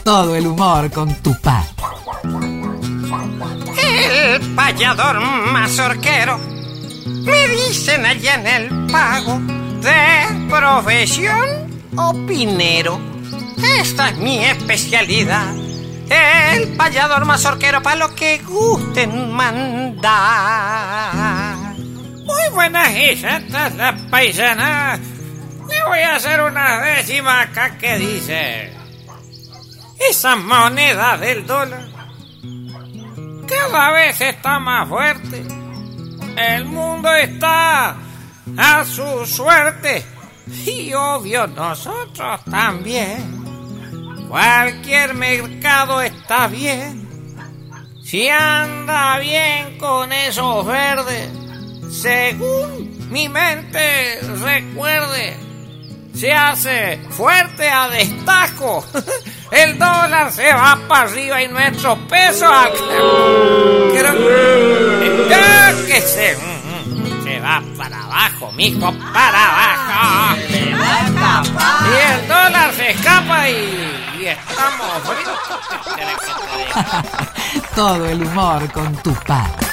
Todo el humor con Tupá. El payador mazorquero, me dicen allá en el pago, de profesión opinero. Esta es mi especialidad, el payador mazorquero, para lo que gusten mandar. Muy buenas y santas las paisanas. Le voy a hacer una décima acá que dice: esa moneda del dólar cada vez está más fuerte. El mundo está a su suerte y obvio nosotros también. Cualquier mercado está bien si anda bien con esos verdes. Según mi mente recuerde, se hace fuerte a destajo. El dólar se va para arriba y nuestro peso creo que se va para abajo, mijo, para abajo. Y el dólar se escapa y estamos fritos. Todo el humor con Tupá.